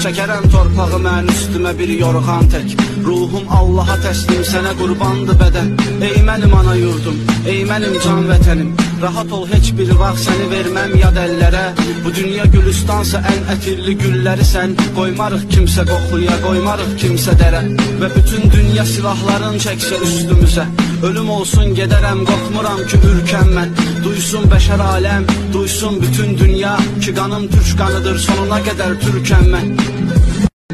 çəkərəm torpağı mən üstümə bir yorğan tək. Ruhum Allaha təslim, sənə qurbandı bədən. Ey mənim ana yurdum, ey mənim can vətənim. Rahat ol, heç bir vaxt səni verməm yad əllərə. Bu dünya gülüstansa ən ətirli gülləri sən. Qoymarıq kimsə qoxuya, qoymarıq kimsə dərə. Və bütün dünya silahların çəksə üstümüzə. Ölüm olsun gedərəm, qorxmuram ki ürkəm mən. Duysun bəşər aləm, duysun bütün dünya ki qanım türk qanıdır, sonuna qədər türkəm mən.